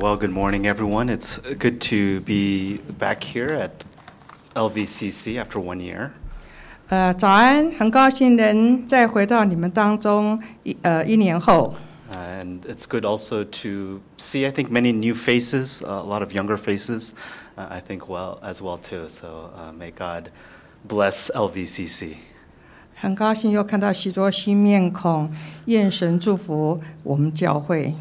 Well, good morning, everyone. It's good to be back here at LVCC after 1 year. 早安，很高兴能再回到你们当中一年后。 And it's good also to see, I think, many new faces, a lot of younger faces, I think, as well, too. So may God bless LVCC. 很高兴又看到许多新面孔，愿神祝福我们教会。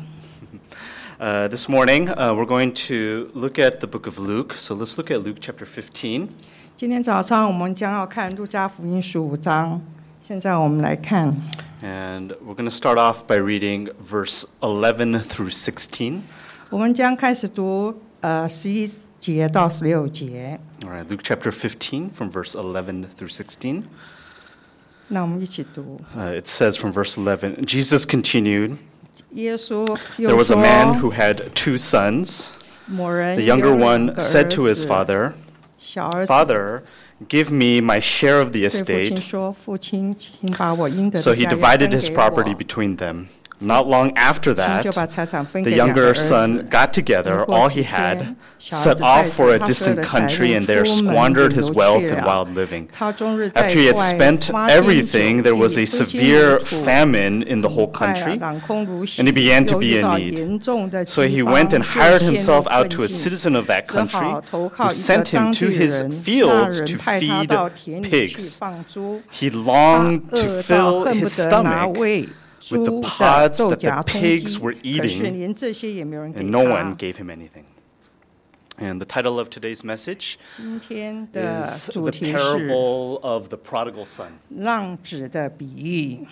This morning, we're going to look at the book of Luke. So let's look at Luke chapter 15. 今天早上我们将要看路加福音15章。现在我们来看。 And we're going to start off by reading verse 11 through 16. 我们将开始读11节到16节。 All right, Luke chapter 15 from verse 11 through 16. 那我们一起读。 It says from verse 11, Jesus continued, 耶稣 There 又 was a 说 man who had 2 sons. 某人 The 有 younger 2 one 个 said 儿 to his 子 father, 小儿子 Father, give me my share of the 对父亲 estate. 说：“父亲，请把我应得 So 的 he 家业 divided 分 his 给 property 我。 between them. Not long after 父亲 that, 就把财产分 the 给2个 younger 儿 son 子。 got together 过 all 几 he had, 天，小儿 set 子 off 带 for 着 a 他所有 distant 的财 country, 物 and there 出门 squandered 旅 his 游 wealth 去 in 了。 wild living. 他终日在 After he had 外 spent 挖天 everything, 酒 there was 地 a 灰心 severe 土 famine in the whole 快 country, 朗空如洗 and he began to 又 be 遇 in 到 need. 严重的 So 饥 he 荒 went and 就 hired 陷入 himself out 困 to a 境 citizen of that 只 country, 好投 who 靠一个 sent him 当 to 地 his 人，那 fields 人 to 派他 feed 到田里去 pigs. 放猪， He 他 longed to 饿到 fill 恨不 his 得拿 stomach 喂 with the 猪的 pods 豆 that the 荚充 pigs 饥， were 可是 eating, 连这些也没有人给 and no one 他。 gave him anything. And the title of today's message 今天的 is 主 The 题是 Parable of the Prodigal Son. 浪子的比喻。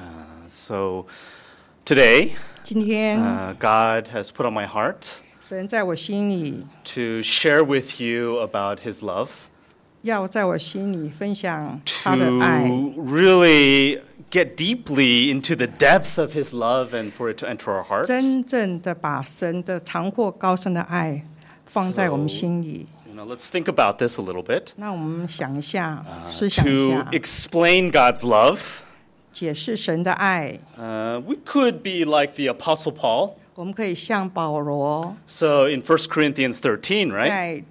So today, 今天 God has put on my heart 神在我心里， to share with you about His love, 要在我心里分享他的爱， to really get deeply into the depth of His love and for it to enter our hearts. 真正的把神的长阔高深的爱放在我们心里。 Let's think about this a little bit. 那我们想一下，思想一 To 下， explain God's love, 解释神的爱。 we could be like the Apostle Paul. 我们可以像保罗 So in 1 Corinthians 13, right? 在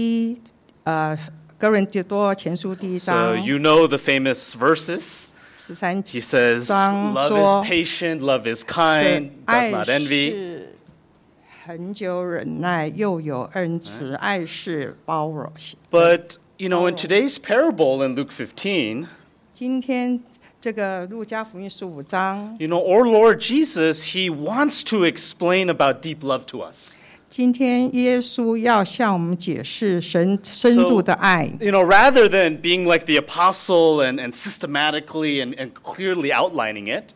哥林多前书第1 So 章 you know the famous verses. 13 He says, 章 love 说 is patient, love is kind, 是 does 爱 not envy. 是恒久忍耐，又有恩慈，爱是包容。 But, in today's parable in Luke 15, 今天这个路加福音15章， our Lord Jesus, He wants to explain about deep love to us. 今天耶稣要向我们解释神深度的爱。 Rather than being like the apostle and systematically and clearly outlining it,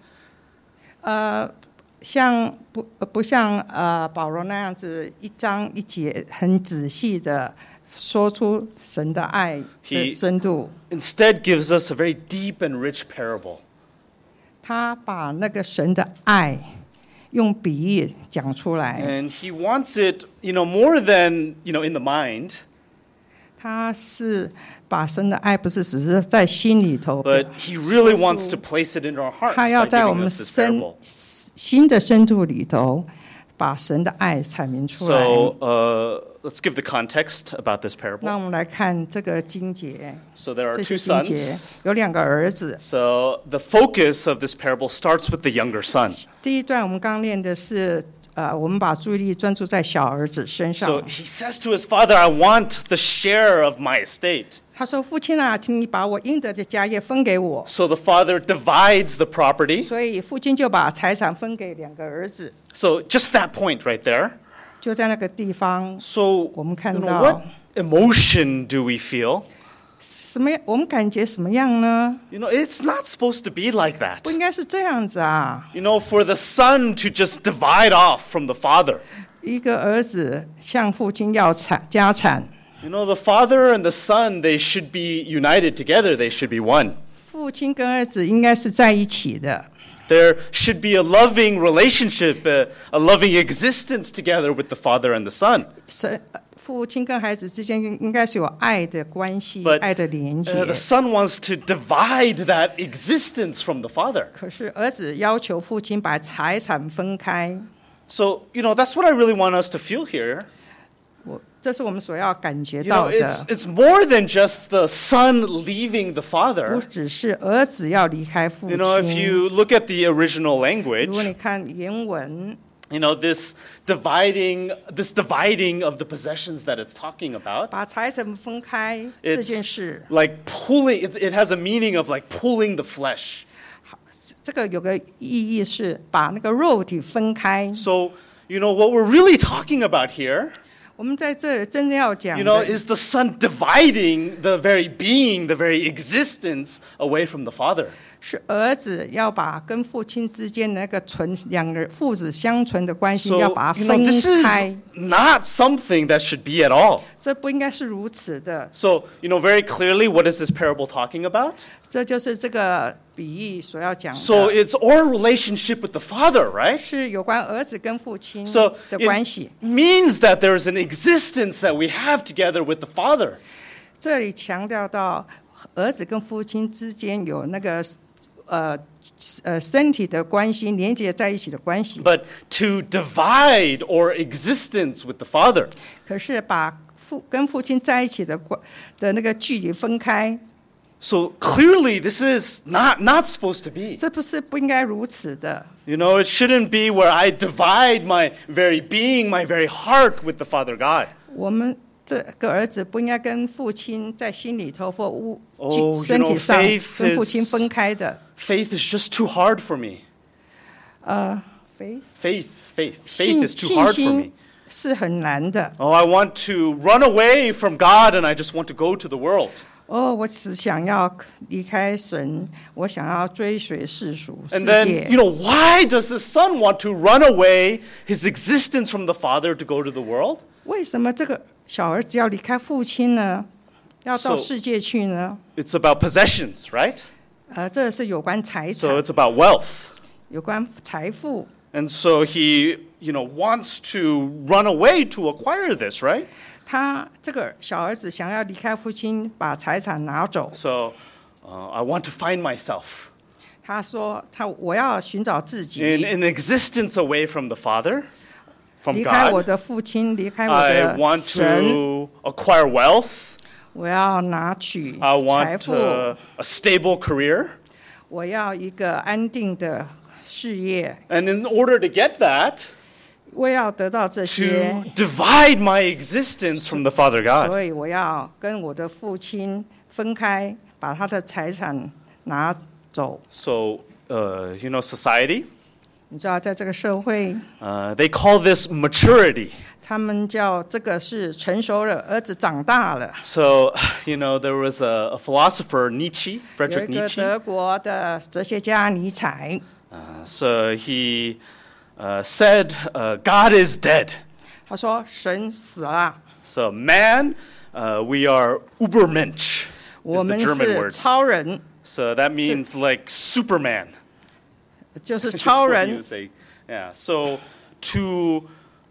不像保罗那样子一章一节很仔细的说出神的爱的深度。 instead gives us a very deep and rich parable. 他把那个神的爱用比喻讲出来。 And He wants it, more than, in the mind. 他是把神的爱不是只是在心里头， But He really wants to place it into our hearts 他 by 要在我 giving 们 us this parable. 心的深度里头，把神的爱阐明出来。 So let's give the context about this 那 parable. 我们来看这个经节， So there are 这 2 些经节 sons. 有2个儿子。 So the focus of this parable starts with the younger son. 第一段我们刚练的是，我们把注意力专注在小儿子身上。 So he says to his father, I want the share of my estate. 他说：“父亲啊，请你把我应得的家业分给我。” So the father divides the property. 所以父亲就把财产分给2个儿子。 So just that point right there. 就在那个地方， So 我们看到 what emotion do we feel? 我们感觉什么样呢？ It's not supposed to be like that. 不应该是这样子啊！ For the son to just divide off from the father. 一个儿子向父亲要家产， The father and the son, they should be united together. They should be one. 父亲跟儿子应该是在一起的。 There should be a loving relationship, a loving existence together with the father and the son. 父亲跟孩子之间应该是有爱的关系， But 爱的连接。 the son wants to divide that existence from the father. 可是儿子要求父亲把财产分开。 So, that's what I really want us to feel here. 这是我们所要感觉 You 到 know, 的， it's more than just the son leaving the 不 father. 只是儿子要离开父 You know, if 亲。 you look at the original 如果 language, 你看原文， this dividing of the possessions that it's talking about, 把财产分开这 it's 件事， like pulling, it has a meaning of like pulling the flesh. 这个有个意义是把那个肉体分开。 So, what we're really talking about here, 我们在这真正要讲 is the son dividing the very being, the very existence away from the father. 是儿子要把跟父亲之间那个两个父子相存的关系 So, 要把它分 this 开 is，not something that should be at all. 这不应该是如此的。 So, very clearly, what is this parable talking about? 这就是这个比喻所要讲 So 的， it's our relationship with the father, right? 是有关儿子跟父亲 So 的关系 it。means that there's an existence that we have together with the father. 这里强调到儿子跟父亲之间有那个身体的关系，连接在一起的关系。 But to divide our existence with the father. 可是把跟父亲在一起的那个距离分开， So clearly, this is not supposed to be. 这不应该如此的。 It shouldn't be where I divide my very being, my very heart with the Father God. 我们这个儿子不应该跟父亲在心里头或 Oh, 身体上 faith 跟父亲 is- 分开的。 Faith is just too hard for me. Faith 信 is too hard for 信 me. 心是很难的。 Oh, I want to run away from God and I just want to go to the world. 我只想要离开神，我想要追随世俗世 And then, 界。 why does the son want to run away his existence from the father to go to the world? 为什么这个小儿子要离开父亲呢？要到 So- 世界去呢？ It's about possessions, right? 这是有关财 So 产， it's about wealth. 有关财富。 And so he, wants to run away to acquire this, right? 他这个小儿子想要离开父亲，把财产拿走。 So I want to find myself 他说：“我要寻找自己， in existence away from the Father, from 离开我 God. 的父亲，离开我 I 的 want 神。 to acquire wealth. 我要拿取 I 财 want 富， a stable career. 我要一个安定的事业。 And in order to get that, 我要得到这 to 些， divide my existence from the Father God. 所以我要跟我的父亲分开，把他的财产拿走。 So, society, 你知道，在这个社会， they call this maturity. 他们叫这个是成熟了，儿子长大了。 So, there was a philosopher, Nietzsche, 有 Friedrich 一个 Nietzsche. 德国的哲学家尼采， So he said, God is dead. 他说神死了， So man, we are Übermensch, 我 is the 们 German 是 word. 超人， So that means like Superman. 就是 is 超 what you 人 would。say. Yeah. So to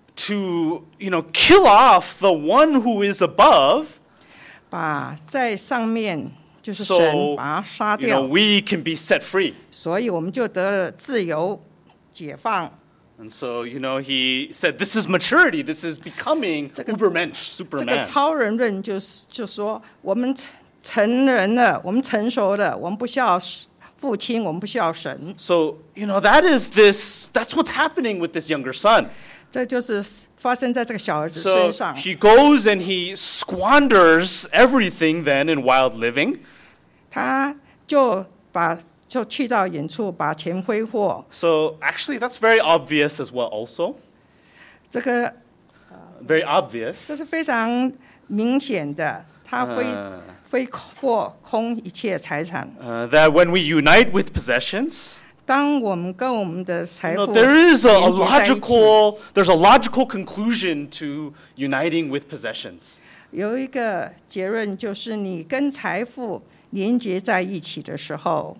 kill off the one who is above, 把在上面就是神 so 把他杀掉， we can be set free. 所以我们就得了自由解放。 And so, he said, this is maturity. This is becoming 这个- Übermensch, 这个 Superman. 超人论就说我们成人了，我们成熟了，我们不需要父亲，我们不需要神。 So, that's what's happening with this younger son. 这就是发生在这个小儿子 So 身上。 he goes and he squanders everything then in wild living. 他就去到远处把钱挥霍。 So actually, that's very obvious as well also. 这个 Very obvious. 这是非常明显的，他挥霍空一切财产。 That when we unite with possessions, 当我们跟我们的财富 there is a 连接在一起， there's a logical conclusion to uniting with possessions. 有一个结论就是你跟财富连接在一起的时候，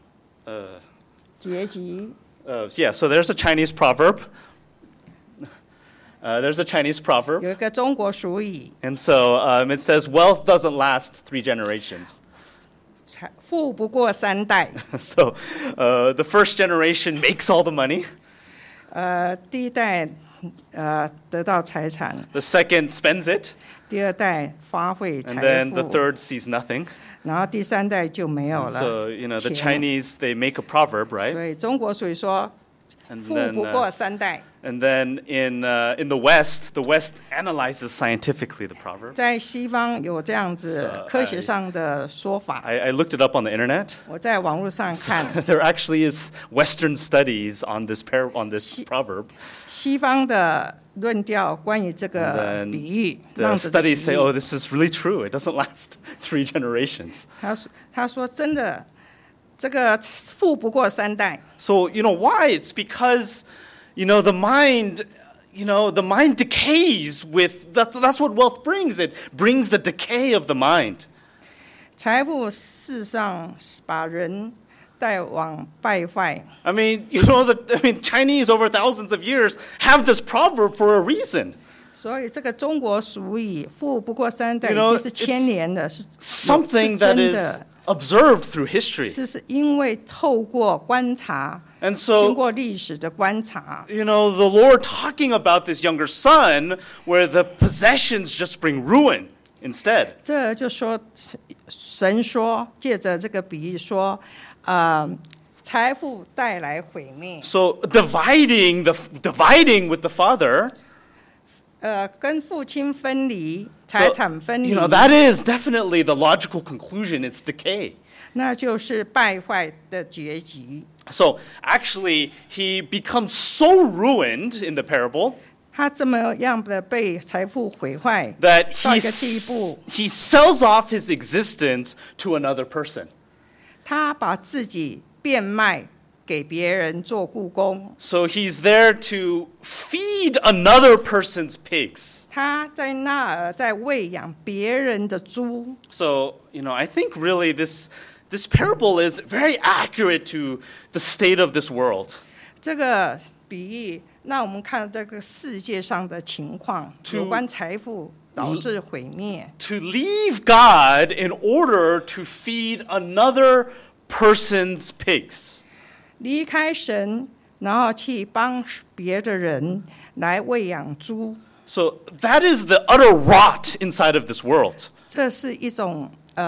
结局 Yeah, so there's a Chinese proverb. There's a Chinese proverb. 有一个中国俗语， And so it says, wealth doesn't last 3 generations. 富不过3代。 So the first generation makes all the money. 第一代得到财产， The second spends it. 第二代花费 And 财 then the 富， third sees nothing. 然后第三代就没有 And 了。 so, the 钱 Chinese, they make a proverb, 所 right? 以中国属于说 And 富 then, 不过三代。 and then in the West analyzes scientifically the proverb. 在西方有这样子 So, 科学上的说法， I looked it up on the internet. 我在网络上看， There actually is Western studies on this proverb. 西方的论调关于这 And 个 then 比喻， The 浪子的比 studies say, 喻 oh, this is really true. It doesn't last 3 generations. 他说真的，这个富不过三代。 So, why? It's because, the mind, the mind decays with, that's what wealth brings. It brings the decay of the mind. 财富事实上把人带往败坏。 I mean, Chinese over thousands of years have this proverb for a reason. 所以这个中国俗语“富不过三代”已 You know, 经是千年的，是 Something 是真 that is 的， observed through history. 是因为透过观察， And 经 so, 过历史的观察， the Lord talking about this younger son where the possessions just bring ruin instead. 这就说神说借着这个比喻说，财富带来毁灭， So dividing with the father, 跟父亲分离，财产分离， that is definitely the logical conclusion. It's decay. 那就是败坏的结局。 So actually, he becomes so ruined in the parable 他这么样的被财富毁坏， that 到一个地步， he sells off his existence to another person. 他把自己变卖给别人做雇工。 So he's there to feed another person's pigs. 他在那儿在喂养别人的猪。 So, I think really this parable is very accurate to the state of this world. 这个比喻，那我们看这个世界上的情况， To- 有关财富导致毁灭。 To leave God in order to feed another person's pigs. 离开神，然后去帮别的人来喂养猪， So that is the utter rot inside of this world. 这是一种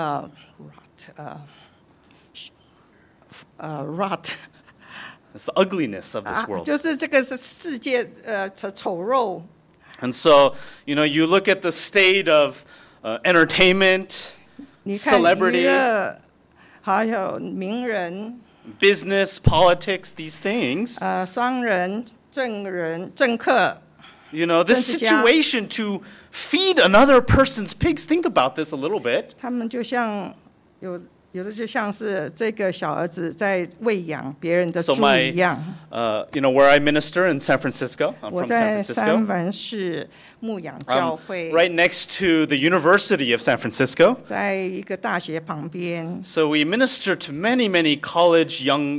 rot。 It's the ugliness of this world. 就是这个是世界丑陋。 And so, you look at the state of entertainment, 你看 celebrity, 娱乐，还有名人、 business, politics, these things. 商人、政客， This 政治家。 situation to feed another person's pigs. Think about this a little bit. 他们就像有的就像是这个小儿子在喂养别人的 So 猪 my, 一样。 where I minister in San Francisco, I'm 我 from 在 San 三 Francisco. 藩市牧养教 I'm 会， right next to the University of San Francisco. 在一个大学旁边， So we minister to many, many college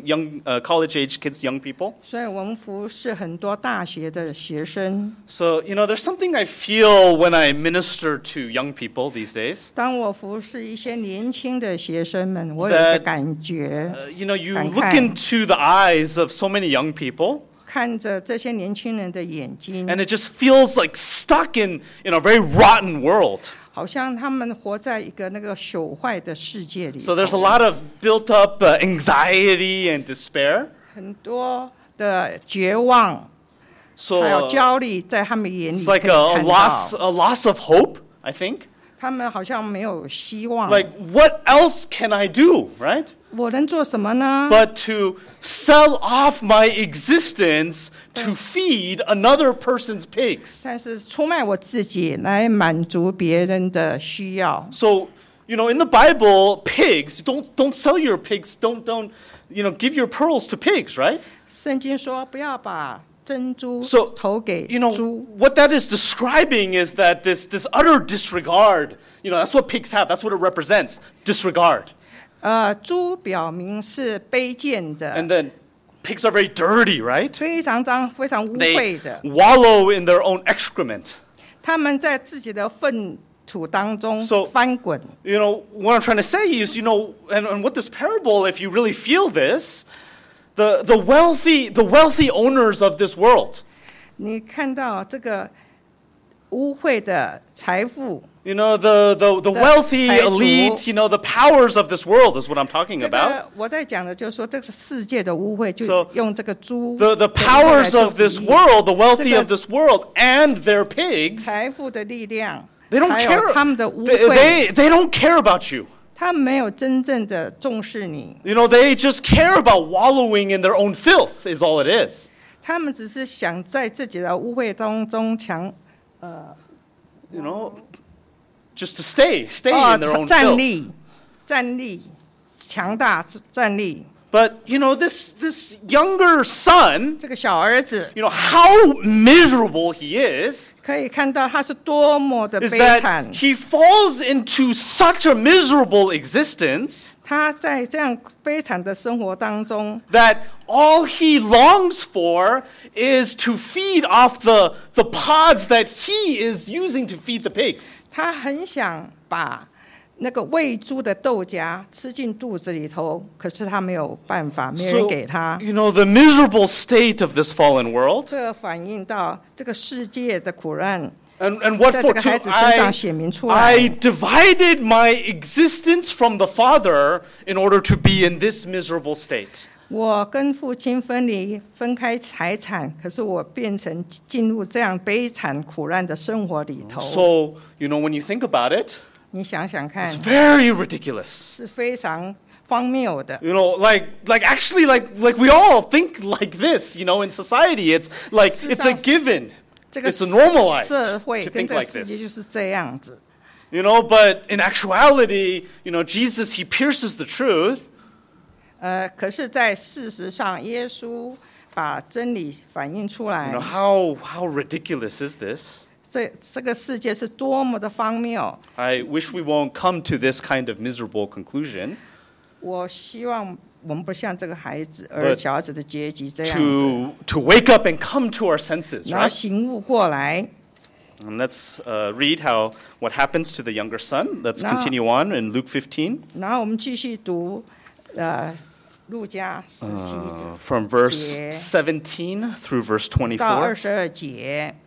age kids, young people. 所以我们服侍很多大学的学生。 So, there's something I feel when I minister to young people these days. 当我服侍一些年轻的学生们，我有一个 That- 感觉， You 感 look 慨。 into the eyes of so many young people, 看着这些年轻人的眼睛， and it just feels like stuck in a very rotten world. 好像他们活在一个那个朽坏的世界里头。 So there's a lot of built up anxiety and despair. 很多的绝望， So 还有焦虑，在他们眼里 it's 可以 like a 看 loss 到。 a loss of hope, I think. 他们好像没有希望。 Like, what else can I do, right? 我能做什么呢？ But to sell off my existence to feed another person's pigs. 但是出卖我自己来满足别人的需要。 So, in the Bible, pigs, don't sell your pigs, don't give your pearls to pigs, right? 圣经说不要把珍珠 So, 投给 猪。 what that is describing is that this utter disregard, that's what pigs have, that's what it represents, disregard. 猪表明是卑贱的， And then pigs are very dirty, right? 非常脏、非常污 They 秽的。 wallow in their own excrement. 他们在自己的粪土当中 So- 翻滚。 What I'm trying to say is, and with this parable, if you really feel this, the wealthy owners of this world. 你看到这个污秽的财富， You know, the wealthy 财主。 elite, the powers of this world is what I'm talking 这 about. 个我在讲的就是说，这个世界的污秽，就 So, 用这个猪 The 来 powers 做 of this 比喻 world, the wealthy 这个 of this world, and their pigs, 财富的力量， they don't 还有 care. 他们的污 They, 秽， they don't care about you. 他们没有真正的重视你， They just care about wallowing in their own filth, is all it is. 他们只是想在自己的污秽当中 Just to stay in their own 站 filth. 立，站立，强大站立。 But, this younger son, 这个小儿子 how miserable he is, 可以看到他是多么的 is 悲 that 惨， he falls into such a miserable existence 他在这样悲惨的生活当中， that all he longs for is to feed off the pods that he is using to feed the pigs. 他很想把那个喂猪的豆荚吃进肚子里头，可是他没有办法，没人 So, 给他。 the miserable state of this fallen world. 这反映到这个世界的苦难， And what 在 for? 这个孩子身上显明出来。 I divided my existence from the Father in order to be in this miserable state. 我跟父亲分离，分开财产，可是我变成进入这样悲惨苦难的生活里头。 So, when you think about it, 你想想看 it's，very ridiculous. 是非常荒谬的。 Actually, we all think like this, in society. It's like, 事实 it's a 上， given. 这个 It's normalized 社会 to 跟 think 这个 like 世界 this. 就是这样子。 But in actuality, Jesus, he pierces the truth. 可是，在事实上，耶稣把真理反映出来。 How ridiculous is this? 这个世界是多么的荒谬！ I wish we won't come to this kind of miserable conclusion. 我希望我们不像这个孩子，而 But 小孩子的结局这样子， To wake up and come to our senses, 然后 right? 醒悟过来。 And let's read what happens to the younger son. Let's Now- continue on in Luke 15, 然后我们继续读，路加17 from verse 节 17 through verse 到 24. 22节，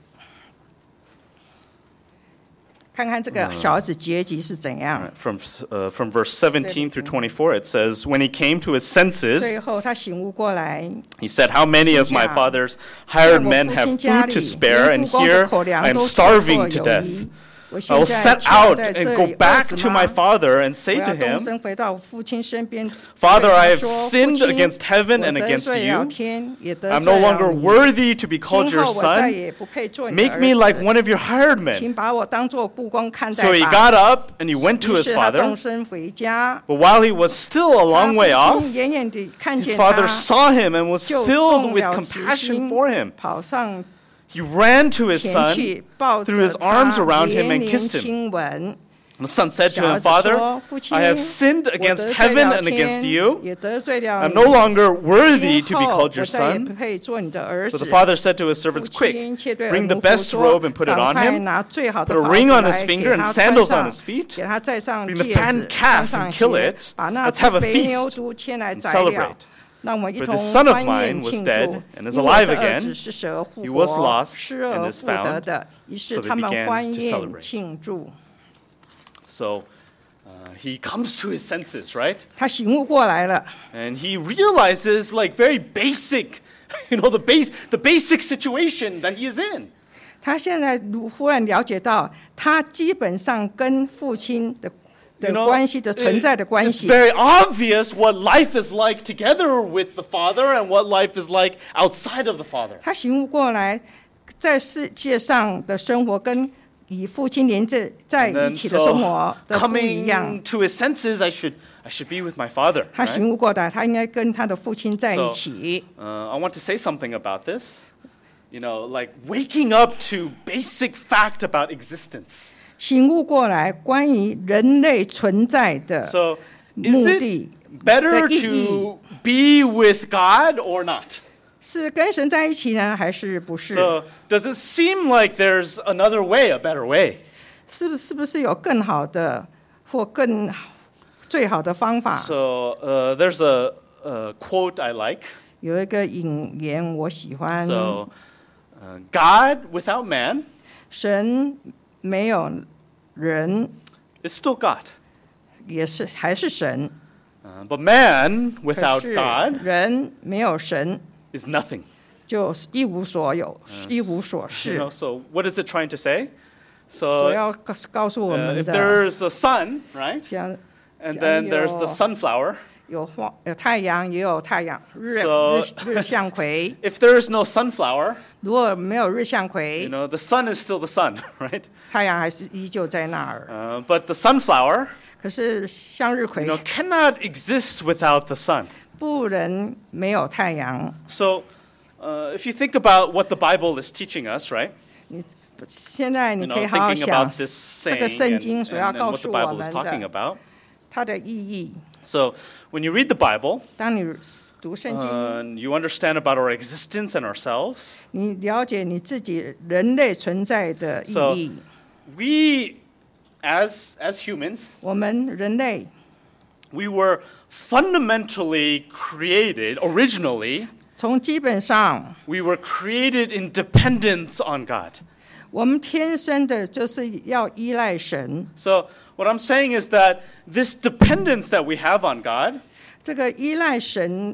看看这个小孩子结局是怎样。 From verse 17 through 24, it says, When he came to his senses, 最后他醒悟过来， he said, How many of my 心想， father's hired 我 men 父 have 亲家 food 里 to spare, 连 and 雇工的 here 口粮 I am 都错过 starving to 有 death. 余。我 I 现 will 在 set 却 out 在 and 这 go 里饿 back 死 to 吗 my father and 我 say 要 to 动 him, 身回到父亲身边。 Father, 对他 I have 说， sinned 父亲， against heaven 我 and 得 against 罪了 you. 天，也得 I'm 罪 no 了 longer 你。 worthy to be called 今 your 后我再 son. 也不配做你的 Make 儿 me like 子， one of your hired men. 请把我当作雇工看 So 待 he 吧。 got up and he went to 于 his 是他动 father. 身回家， But while he was still a 他 long way 父 off, 亲远远地看 his 见 father 他， saw him and was 就 filled 动 with 了慈 compassion 心 for him. 跑上 He ran to his 前 son. 去，抱 threw 着 his arms 他， around him 连 and 连 kissed him. 亲吻。 The son said to 小儿 him, 子说 Father, 父亲， I have sinned 我 against 得罪 heaven 了 and against 天， you. 也得罪了 I'm 你 no longer worthy 今 to be 后 called 我 your 再也不 son. 配做你的儿 But 子。 the father said to his 父 servants, Quick, 亲却对 bring the 儿奴仆 best 说 robe and put it 赶 on 快 him. 拿最好的 Put a 袍 ring 子 on 来 his 给 finger 他 and 穿 sandals on 上 his feet. 给他戴上 Bring the 戒 fattened 指， calf 穿上 and kill 鞋 it. 把那 Let's have a 肥牛 feast 犊牵来 and 宰了 celebrate. 让我们一 For 同 this son of 欢 mine 宴 was 庆 dead 祝， and is 因为 alive 这儿 again. 子是蛇复 He was 活， lost 失 and 而 is 复得 found. 的。于是 So they 他们 began 欢 to 宴 celebrate. 庆祝。 So he comes to his senses, right? 他醒悟过来了， And he realizes like very basic, the basic situation that he is in. 他现在忽然了解到，他基本上跟父亲的 关系的存在的关 It's 系。 very obvious what life is like together with the Father and what life is like outside of the Father. 他醒悟过来，在世界上的生活跟与父亲连着在 And 一 then 起的生 so 活的不一样 coming。to his senses, I should be with my Father. 他 right? 醒悟过来，他应该跟他的父亲在一起。 I want to say something about this. Like waking up to basic fact about existence. 醒悟过来，关于人类存在的 So, 目 is 的 it better 的意义 to be with God or not? 是跟神在一起呢，还是不是？ So, does it seem like there's another way, a better way? 是不是有更好的或最好的方法？ So, there's a quote I like. 有一个引言我喜欢， So, God without man 神没有人 is still God. 也是还是神， But man 可 without 是 God 人没有神 is nothing. 就一无所有，一无所 You 事。 know, so what is it trying to say? 所 So 要告诉我们 if 的， there's a sun, right? 像 And then there's the sunflower. 有太阳，也有太阳日向葵。 If there is no sunflower, 如果没有日向 you 葵， know, the sun is still the sun, right? 太阳还是依旧在那儿。 But the sunflower, 可是向日 you 葵 know, cannot exist without the sun. 不能没有太阳。 So if you think about what the Bible is teaching us, right? 现在 You 你可以 know, 好好 thinking 想 about this 这个 saying 圣 and, 经所要 and 告 what the 诉我 Bible is 们 talking 的 about. 它的意义。 So when you read the Bible, 当你读圣经， you understand about our existence and ourselves. 你了解你自己人类存在的意 So 义。 we, as humans, 我们人类 we were fundamentally created, originally, 从基本上， we were created in dependence on God. 我们天生的就是要依赖神。 So what I'm saying is that this dependence that we have on God, 这个依赖神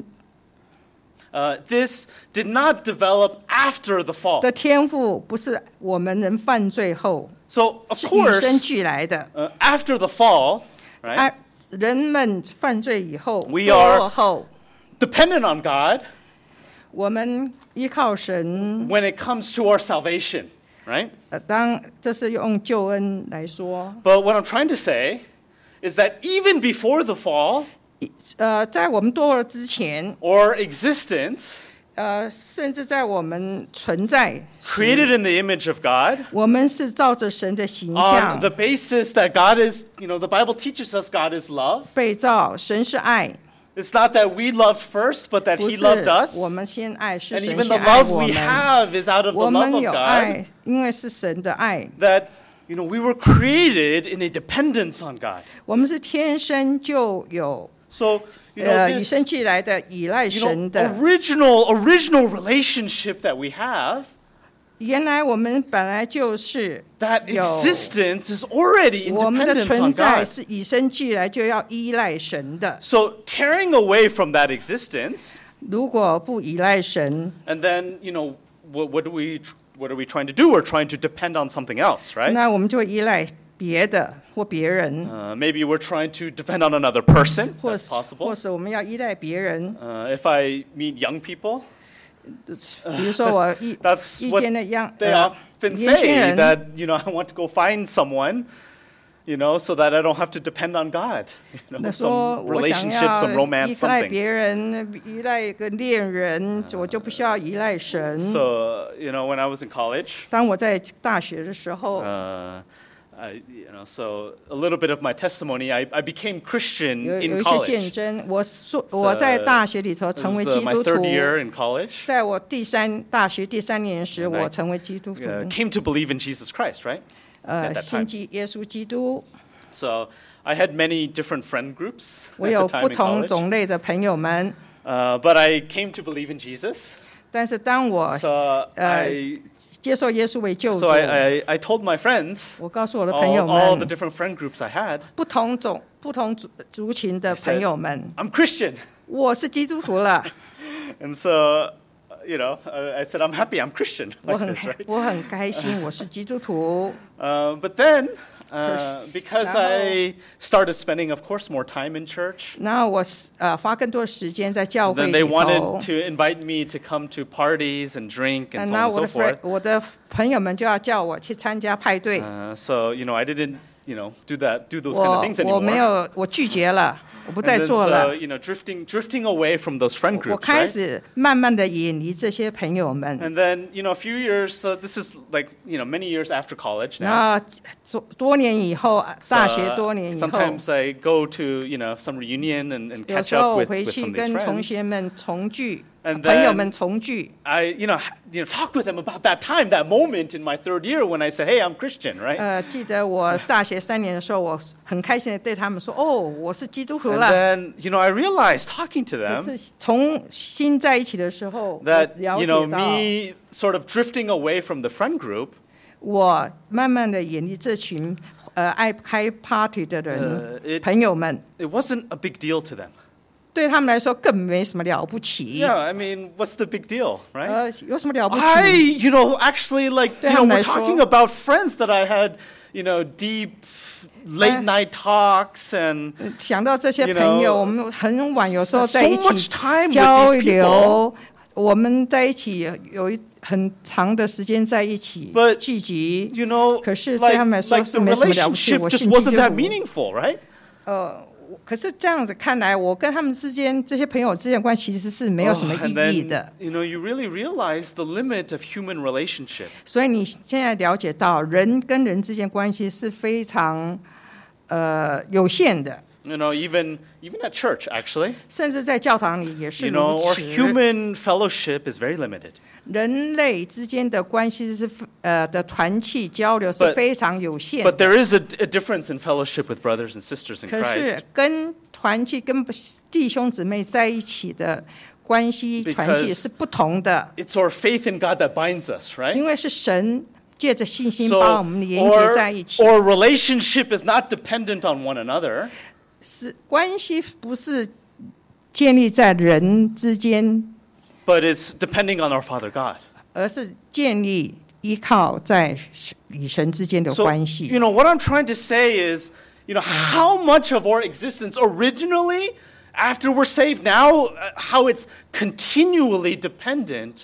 this did not develop after the fall. 的天赋，不是我们人犯罪后， So of 是与生 course, 俱来的。 after the fall, right, 人们犯罪以后， We are- 堕后， dependent on God 我们依靠神。 when it comes to our salvation, right? 当这是用救恩来说， But what I'm trying to say is that even before the fall 在我们堕落之前， or existence, 甚至在我们存在， created in the image of God, 我们是照着神的形 on 象 the basis that God is, you know, the Bible teaches us God is love. 被造，神是爱， It's not that we loved first, but that 不 He 是 loved us. 我们先爱，是 And 神 even 先 the 爱 love 我 we 们。 have is out of the 我 love 们 of 有 God. 爱，因为是神的爱。 That, you know, we were created in a dependence on God. 我们是天生就有 So, you know, 与 this 生俱来的依赖 you 神 know, 的。 original relationship that we have, 原来我们本来就是 that 有 existence is already in 我们的 dependence 存 on 在 God. 是与生俱来就要依赖神的。 So tearing away from that existence, 如果不依赖神， and then, you know, what are we trying to do? We're trying to depend on something else, right? 那我们就依赖别的或别人， Maybe we're trying to depend on another person. 或 That's 是 possible. 是我们要依赖别人。 If I meet young people, 比如说我遇 that's 遇 what 见的样 they often 年轻 say, 人， that, you know, I want to go find someone, you know, so that I don't have to depend on God. You 那 know, 说 some 我想 relationship, some 要 romance, 依赖 something. 别人，依赖一个恋人，我就不需要依赖神。 So, you know, when I was in college, 当我在大学的时候， you know, so a little bit of my testimony, I became Christian 有 in 一些见 college. 证，我在大学里头 It 成为 was 基 my 督徒。 third year in college. 在我大学第三年时， And I- 我成为基督徒， Came to believe in Jesus Christ, right? at that 信 time. 基耶稣基督。 So I had many different friend groups 我 at 有 the 不 time in 同 college. 种类的朋友们， But I came to believe in Jesus. 但是当我 So I 接受耶稣为救主 So，I told my friends, 我告诉我的朋友 all the 们， different friend groups I had, 不同族群的 I said, 朋友们， I'm Christian. 我是基督徒了， And so, you know, I said, I'm happy I'm Christian. 我 Like 很 this, right? 我很开心，我是基督徒。 But then, because 然后 I started spending, of course, more time in church, 然后我花更多时间在教会 then 里 they 头 wanted。to invite me to come to parties and drink and so 那 on and so forth. 我的朋友们就要叫我去参加派对， So, you know, I didn't, you know, do those kind of things 我没 anymore. 有，我拒绝了，我不 And 再 then 做 so, 了。 you know, drifting away from those friend 我 groups, 开 right? 始慢慢的远离这些朋友们。 And then, you know, a few years, this is like, you know, many years after college 然 now. 后多年以后， So, 大学多年以后， sometimes I go to, you know, some reunion and 有 catch 时候 up 我 with 回 some 去 of these 跟同 friends. 学们重聚。 And 朋友们 then 重聚。 I, talked with them about that time, that moment in my third year when I said, "Hey, I'm Christian," right? 记得我大学3年的时候，我很开心的对他们说：“哦，我是基督徒 And 了。” then, I realized talking to 可 them 是从新在一起的时候，我 that, 了解到， me sort of drifting away from the friend group, 我慢慢的远离这群爱开 party 的人，朋友们， it wasn't a big deal to them. 对他们来说更没什么了不起。 Yeah, I mean, what's the big deal, right? 有什么了不 I, 起？ actually, like, 对他们 we're 来说， talking about friends that I had, deep late night talks and 想到这些 you 朋友， know, 我们很晚有时候 so 在一 much 起 time with 交 these 流，我们在一起有很长的时间在一起 But, 聚集。 可是对他们来说是没什么了不起， the relationship 我 just 信基 wasn't 督 that 徒。 meaningful, right? 可是这样子看来，我跟他们之间这些朋友之间的关系其实是没有什么 and 意义 then, 的。 you really realize the limit of human relationship. 所以你现在了解到，人跟人之间关系是非常有限的， Even at church, actually. 甚至在教堂里也是如 Our 此。 human fellowship is very limited. 人类之间的关系是的团契交流是 But- 非常有限 But 的。 there is a difference in fellowship with brothers and sisters in 可是 Christ. 跟团契跟弟兄姊妹在一起的关系 Because 团契是不同的， It's our faith in God that binds us, right? 因为是神借着信心 So 把我们连接在一起。 our relationship is not dependent on one another, 是关系不是建立在人之间， but it's depending on our Father God. 而是建立依靠在与神之间的 So, 关系。 what I'm trying to say is, how much of our existence originally, after we're saved now, how it's continually dependent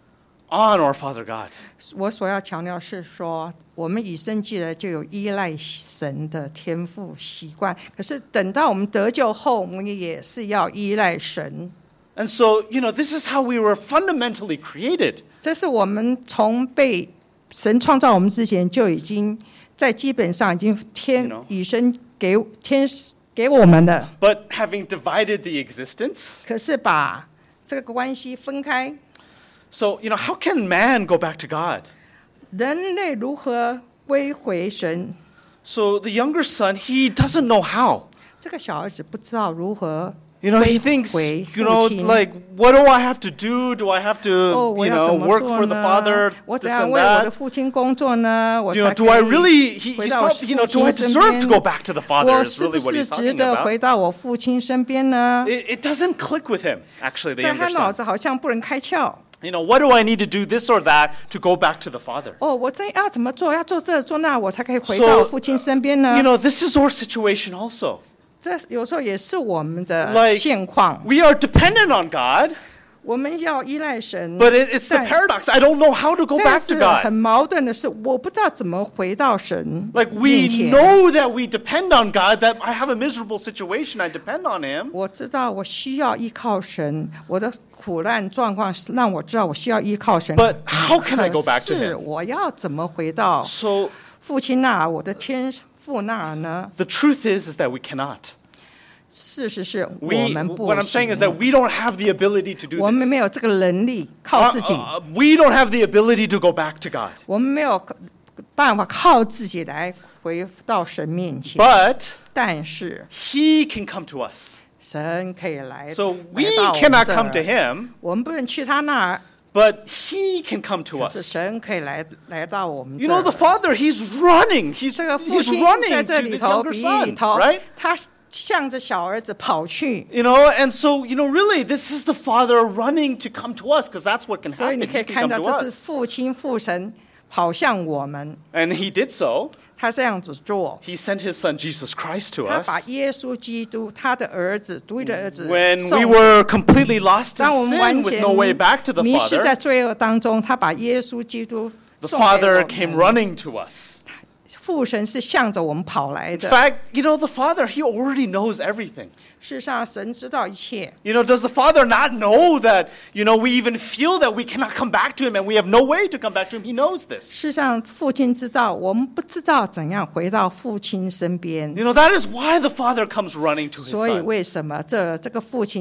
on our Father God. 我所要强调是说，我们与生俱来就有依赖神的天赋习惯，可是等到我们得救后，我们也是要依赖神。 And so, this is how we were fundamentally created. 这是我们从被神创造我们之前就已经在基本上已经 You know. 与神给我们的， But having divided the existence, 可是把这个关系分开， so, how can man go back to God? 人类如何归回神？ So the younger son, he doesn't know how. 这个小儿子不知道如何 He thinks, 归回父亲。 like, what do I have to do? Do I have 哦， to, 我要怎么 work 做 for the 呢 father? 我怎 This 样 and 为我的 that? 父亲工作呢？我才 Do I 可以 really, 回 he's 到 not, 父 do I 亲身 deserve to 边 go back to the father 我 is 是 really 不 what 是 he's 值 talking 得 about. 回到我父亲身边呢？ It doesn't click with him, actually, the 在他 younger 脑 son. 子好像不能开窍。 What do I need to do this or that to go back to the father? 哦，我这要怎么做？要做这做那，我才可以回 So, 到我父亲身边呢？ This is our situation also. 这有时候也是我们的 Like, 现况。 we are dependent on God, 我们要依赖神， but it's the 但 paradox. I don't know how to go 但 back to 是 God. 很矛盾的是，我不知道怎么回到神 Like, we 面前。 know that we depend on God, that I have a miserable situation, I depend on Him. 我知道我需要依靠神，我的苦难状况是让我知道我需要依靠神。 But how can I go back to 可是 Him? 我要怎么回到 So 父亲那儿，我的天父那儿呢？ the truth is that we cannot. 事实是我 We, 们不 what I'm 行 saying is that we don't have the ability to do 我们没 this. 有这个能力靠自己， We don't have the ability to go back to God. 我们没有办法靠自己来回到神面前。 But 但是 He can come to us. 神可以来， So we 来到我们 cannot 这 come to 儿 Him, 我们不能去他那儿， but He can come to 可是 us. 神可以来到我们这 You know, the 儿。 Father, He's running. He's 这个父 He's 亲 running 在 to 这里 this 头 younger 比喻里 son, 头 right?， 他向着小儿子跑去。 And so, really, this is the Father running to come to us, because that's what can 所以 happen. 你可以 He 看 can 到， come to 这是 us. 父亲父神跑向我们， And He did so. 他这样子做， He sent His Son, Jesus Christ, to 他 us. 把耶稣基督他的儿子独一的儿子 When 送 we were completely lost 当我 in 们完 sin with 全 no way back to the 迷失 Father, 在罪恶当中，他把耶稣基督 the 送给我 Father 们。 came running to us. 父神是向着我们跑来 In 的。 fact, the Father, He already knows everything. 事实上，神知道一切。 Does the Father not know that, we even feel that we cannot come back to Him and we have no way to come back to Him? He knows this. 事实上，父亲知道，我们不知道怎样回到父亲身边。 That is why the Father comes running to His 所以， Son. 为什么这个父亲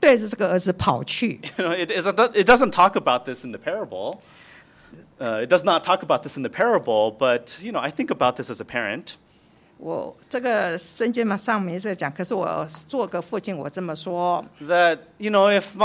对着这个儿子跑去。 It doesn't talk about this in the parable. It does not talk about this in the parable, but I think about this as a parent. 我这个圣经上没在讲，可是我做个父亲，我这么说。 That if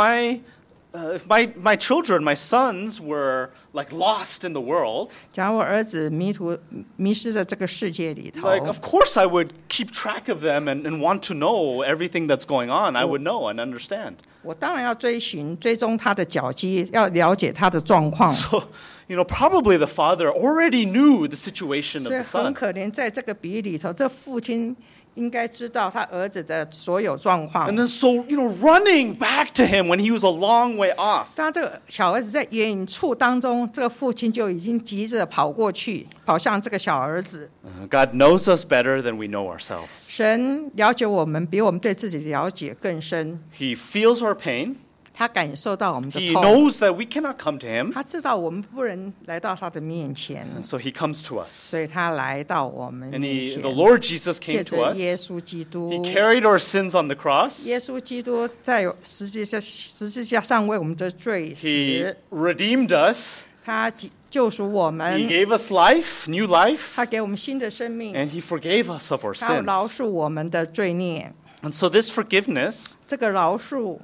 my children, my sons were like lost in the world, 假如我儿子迷失在这个世界里头， like of course I would keep track of them and want to know everything that's going on. I would know and understand. 我当然要追踪他的脚迹，要了解他的状况。 So, probably the father already knew the situation of 所以 the 很 son. 可怜，在这个比喻里头，这父亲应该知道他儿子的所有状况。 And then so, running back to him when he was a long way off. 当这个小儿子在远处当中，这个父亲就已经急着跑过去，跑向这个小儿子。 God knows us better than we know ourselves. 神了解我们，比我们对自己了解更深。 He feels our pain. 他感受到我们的 He 痛， knows that we cannot come to him. 他知道我们不能来到他的面前， And so he comes to us. 所以他来到我们 And 面前。 the Lord Jesus 借 came to 着 us. 耶稣基督， He carried our sins on the cross. 耶稣基督在十字架上为我们的罪 He 死， redeemed us. 他救赎我 He 们， gave us life, new life. 他给我们新的生命， And he forgave us of our 他要饶 sins. 恕我们的罪孽。 And so this forgiveness, 这个饶恕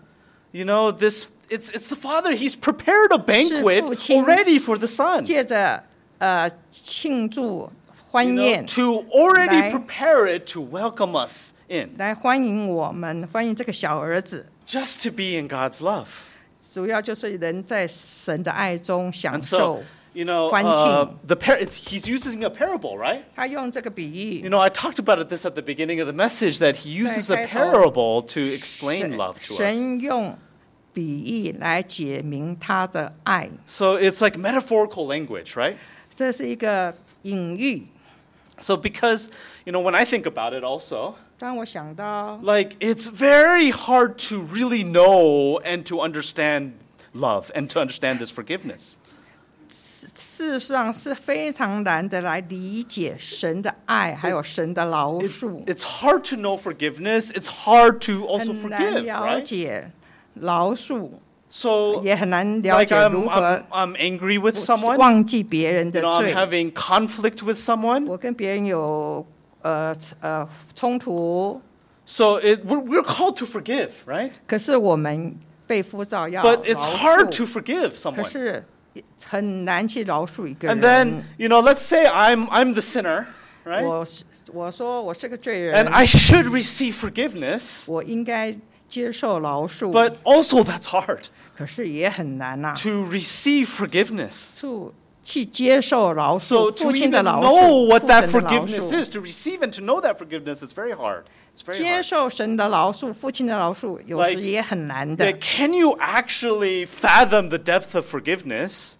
it's the Father. He's prepared a banquet 父亲 already for the Son. 借着庆祝欢 You 宴 know, to already 来 prepare it to welcome us in. 来欢迎我们，欢迎这个小儿子。 Just to be in God's love. 主要就是人在神的爱中享 And 受 so,。 欢庆。 he's using a parable, right? 他用这个比喻， I talked about this at the beginning of the message that he uses a 在开头 parable to explain love to us. 神用比喻来解明他的爱， So it's like metaphorical language, right? 这是一个隐喻。 So because, when I think about it also, 当我想到 like it's very hard to really know and to understand love and to understand this forgiveness. 事实上是非常难的来理解神的爱，还有神的饶恕， It's hard to know forgiveness. It's hard to also 很难 forgive, 了 right? 解饶恕， So 也很难了 like 解如何 I'm angry with someone. 忘记别人的 I'm 罪。 having conflict with someone. 我跟别人有冲突， So we're called to forgive, right? 可是我们被呼召要 But it's 饶 hard to 恕， forgive 可 someone. 是很难去饶恕一个 And 人。 then, let's say I'm the sinner, right? 我说我是个罪 And 人， I should receive forgiveness, 我应该接受饶恕， but also that's hard 可是也很难呐、 to receive forgiveness. 去接受饶 So 恕， to 父亲的 even 饶 know 恕， what 父 that 神的饶 forgiveness 恕， is, to receive and to know that forgiveness, it's very hard. It's very 接 hard. 受神的饶恕，父亲的饶恕，有 Like- 时也很难的。 That can you actually fathom the depth of forgiveness?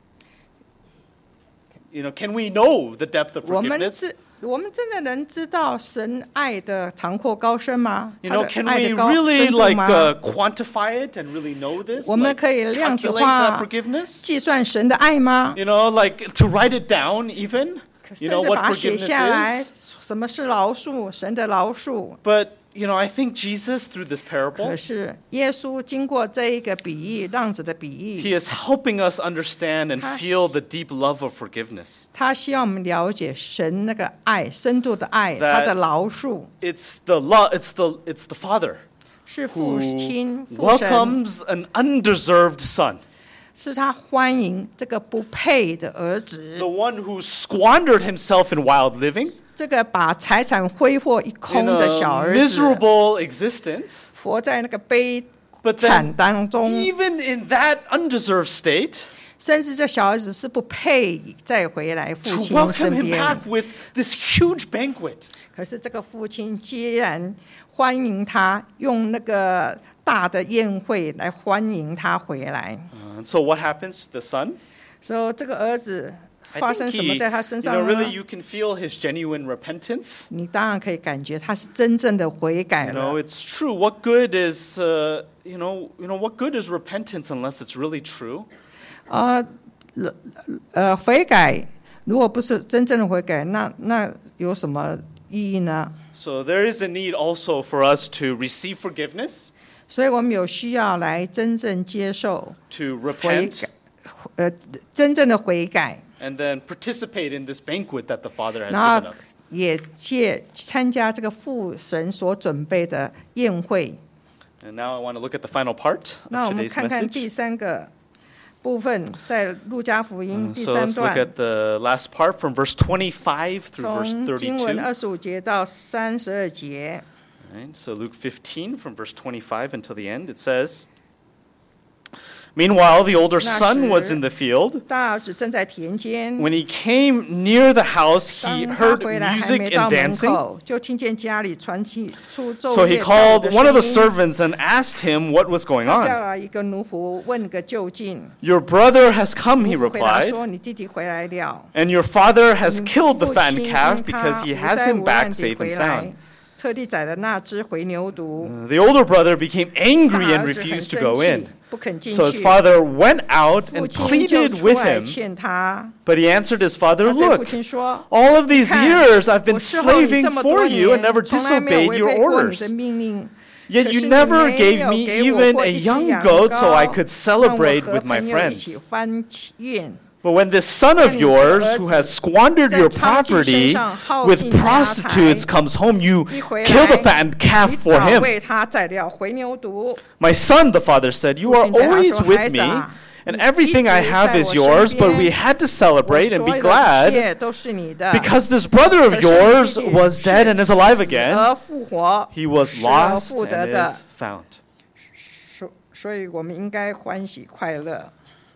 Can we know the depth of 我们 forgiveness? 我们真的能知道神爱的长阔高深吗？他的 Can 爱 we 的高 really 深度 like 吗？ quantify it and really know this? 我们 Like, 可以量子 calculate 化 that forgiveness? 计算神的爱吗？ Like to write it down even? 甚至 What 把它写 forgiveness 下来， is? 什么是饶恕？神的饶恕。 But, I think Jesus, through this 可 parable, 是耶稣经过这一个比喻，浪子的比喻， he is helping us understand and 他 feel the deep love of forgiveness. 他希望我们了解神那个爱，深度的爱， That- 他的饶恕 It's the love, it's the Father 是父 who 亲父神， welcomes an undeserved son, 是他欢迎这个不配的儿子 the，one who squandered himself in wild living, 这个把财产挥霍一 in 空的小 a 儿子， miserable existence. 活在那个悲 But 惨 then, 当中， even in that undeserved state, 甚至这小儿子是不配再回来父 to 亲 welcome 身 him 边。 back with this huge banquet. 可是这个父亲既然欢迎他，用那个大的宴会来欢迎他回来， And so what happens to the son? 所以这个儿子 I 发 think 生什么 he, 在他身上呢？ really you can feel his genuine repentance. 你当然可以感觉他是真正的悔改了。 It's true. What good is, what good is repentance unless it's really true? 悔改如果不是真正的悔改，那有什么意义呢？ So there is a need also for us to receive forgiveness. 所以我们有需要来真正接受 to 悔 repent, 改，真正的悔改， and then participate in this banquet that the Father has 然 given 后 us. 也参加这个父神所准备的宴会。 And now I want to look at the final part 那 of 我们 today's 看看 message. 第3个部分，在路加福音第 So 3 let's look 段， at the last part from verse 25 through verse 从经文 32. 25节到32节。 Right? So Luke 15 from verse 25 until the end, it says, Meanwhile, the older son was in the field. 大儿子正在田间， When he came near the house, he 当他 heard 回来还 music 没到 and 门 dancing. 口，就听见家里传出奏 So he 乐跳舞 called 的 one of the 声音。 servants and asked him what was going 他叫 on. 来一个奴仆，问个究竟。 Your brother has come, he 奴仆回答 replied, 说：“你弟弟回来了。 and your father has 你 killed the 父 fattened 亲 calf 因 because 他 he 无 has 灾 him 无 back 难地 safe 回 and 来 sound.， 特地宰了那只回牛犊。 The older brother became 大 angry and 儿子很 refused to 生 go 气 in. 不肯进 So his 去。 father went out 父 and 亲就 pleaded 出 with 来 him. 劝他。 But he answered his father, 他对父 Look, 亲说 all of these 看 years I've been 我伺候你 slaving 这么 for 多 you and 年， never 从来没有 disobeyed 违 your 背过你 orders. 的命令。 Yet 可 you 是你 never 没 gave 有 me 给我 even 过 a 一只 young 羊 goat 羔 so I could 让我 celebrate 和 with my 朋友一起 friends. 欢宴。 But when this son of 那你这个 yours 儿 who 子 has squandered 在 your 娼妓身 property 上耗 with 尽家财， prostitutes comes home, you 一回 kill the 来， fattened calf 你 for 倒 him. 为他宰了回牛犊。 My son, the father said, you 父 are 亲对他 always 说：“ with 孩子 me, 啊， and 你 everything I 一直 have 在 is 我 yours, 身 but we 边， had to 我 celebrate and 所 be 有的一 glad 切都是你的。 because this brother of 可是 yours 你弟弟 was dead and is 是 alive 死 again. 而复活， He was 失而 lost 复得 and 的 is。found. 所以我们应该欢喜快乐。